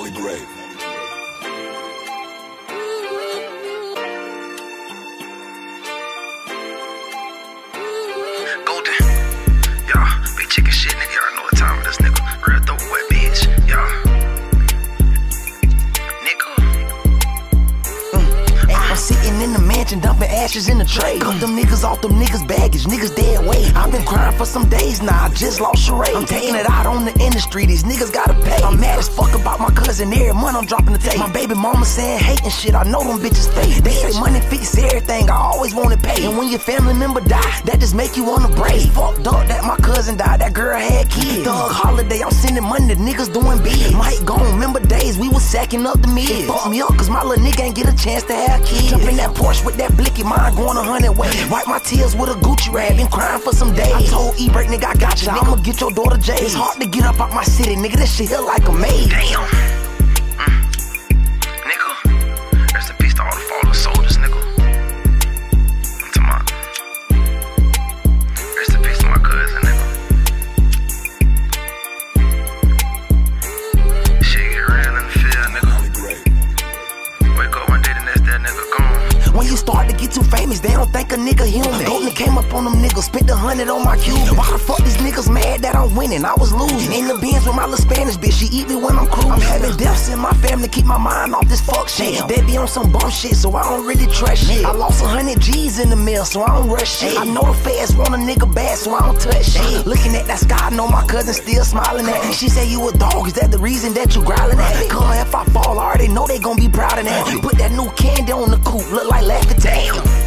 Molly Gray. Golden, y'all, big chicken shit, nigga. Y'all know what time it is, nigga. Real throwaway bitch, y'all. I'm sitting in the mansion, dumping ashes in the tray. Cut them niggas off them niggas' baggage, niggas dead weight. I've been crying for some days now, I just lost charade. I'm taking it out on the industry, these niggas gotta pay. I'm mad as fuck about my cousin, every month I'm dropping the tape. My baby mama saying hating shit, I know them bitches fake. They say money fix everything, I always wanna pay. And when your family member die, that just make you wanna brave. Fucked up that my cousin died, that girl had kids. Thug holiday, I'm sending money to niggas doing big. Mike gone, remember days we was sacking up the mids. Fuck me up, cause my little nigga ain't get a chance to have kids. Jump in that Porsche with that blicky, mine going 100 ways. Wipe my tears with a Gucci rag, been crying for some days. I told E-Break, nigga, I got you, now I'ma get your daughter Jay. It's hard to get up out my city, nigga, this shit here like a maze. Damn. Nigga, rest in peace to all the fallen soldiers, nigga. I'm talking about. Rest in peace to my cousin, nigga. Shit get real in the field, nigga. Molly Gray. Wake up one day, the next day, nigga gone. When you start to get too famous, they don't think a nigga human. Golden came up on them niggas, spent 100 on my cube. Why the fuck these niggas mad that I'm winning? I was losing. In the Benz with my little Spanish bitch, she eat me when I'm cruising. I'm having deaths in my family, keep my mind off this fuck shit. They be on some bum shit, so I don't really trust shit. I lost 100 G's in the mail, so I don't rush shit. I know the feds want a nigga bad, so I don't touch shit. Looking at that sky, I know my cousin still smiling at me. She say you a dog, is that the reason that you growling at me? Cause if I fall, I already know they gon' be proud of that. Put that new candy on the coupe, look like Laffy Taffy.